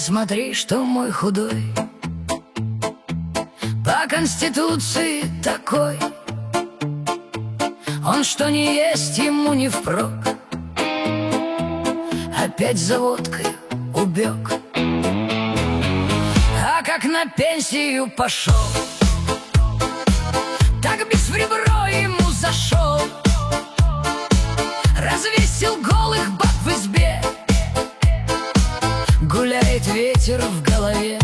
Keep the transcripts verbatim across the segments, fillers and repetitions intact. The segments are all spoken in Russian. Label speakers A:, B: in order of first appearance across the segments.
A: смотри, что мой худой по конституции такой. Он что не есть, ему не впрок. Опять за водкой убег. А как на пенсию пошел, так без в ребро ему зашел. Развесил голых баб в избе, гуляет ветер в голове.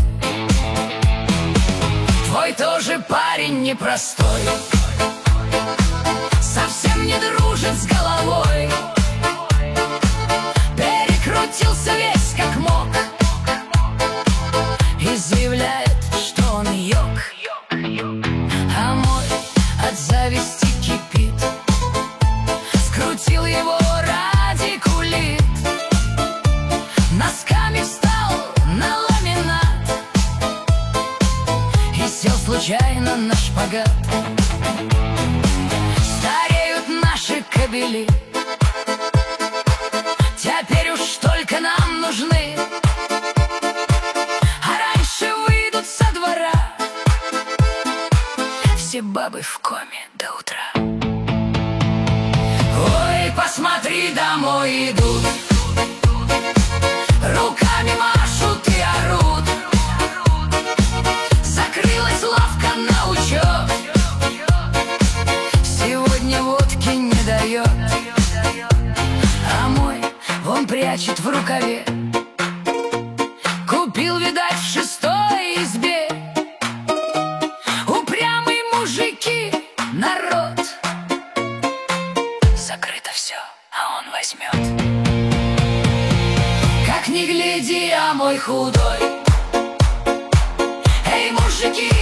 A: Твой тоже парень непростой, совсем не дружит с головой. Перекрутился весь как мог и заявляет, что он йог. А мой от зависти кипит, скрутил его радикулит. Носками встал на ламинат и сел случайно на шпагат. Стареют наши кобели, теперь уж только нам нужны. А раньше выйдут со двора все бабы в коме до утра. Ой, посмотри, домой идут, руками машут и орут. Закрылась лавка на учет, сегодня водки не дает. А мой он прячет в рукаве, купил, видать, в шестой избе. Упрямые мужики, народ, закрыто все, а он возьмет. Как ни гляди, а мой худой. Эй, мужики,